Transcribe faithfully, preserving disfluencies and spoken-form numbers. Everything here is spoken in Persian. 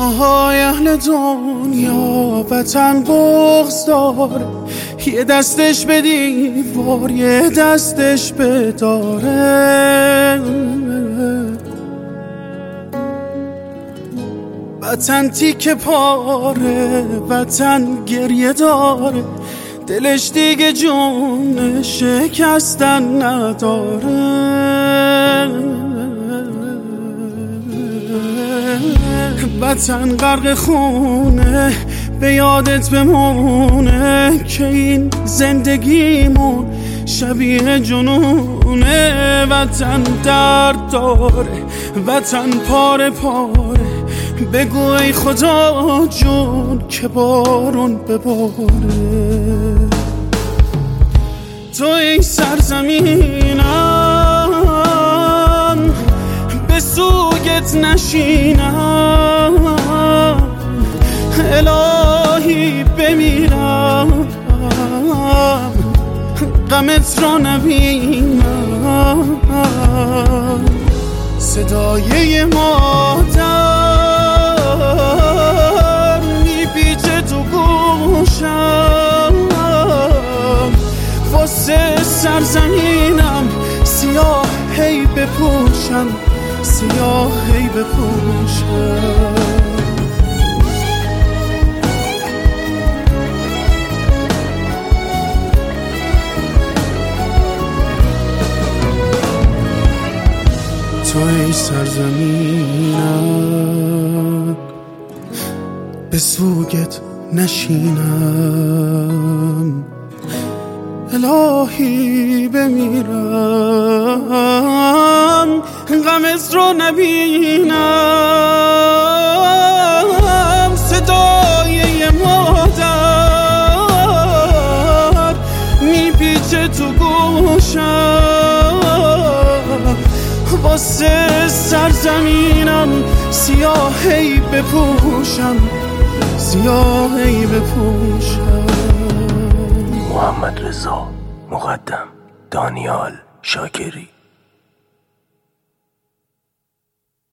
ماهای اهل دنیا وطن بغض داره، یه دستش به دیوار یه دستش به داره. وطن تیکه پاره، وطن گریه داره، دلش دیگه جون شکستن نداره. وطن غرق خونه به یادت بمونه که این زندگیمون شبیه جنونه. وطن درد داره، وطن پاره پاره، بگو ای خدا جون که بارون بباره. تو ای سرزمینم به سوگت نشینم، الهی بمیرم غمت را نبینم. صدای مادر میپیچه تو گوشم، واسه سرزمینم سیاه هی بپوشم، سیاه هی بپوشم. تو ای سرزمینم به سوگت نشینم، الهی بمیرم غمت رو نبینم. صدای مادر میپیچه تو گوشم، واسه سرزمینم سیاهی بپوشم، سیاهی بپوشم. محمد رضا مقدم، دانیال شاکری.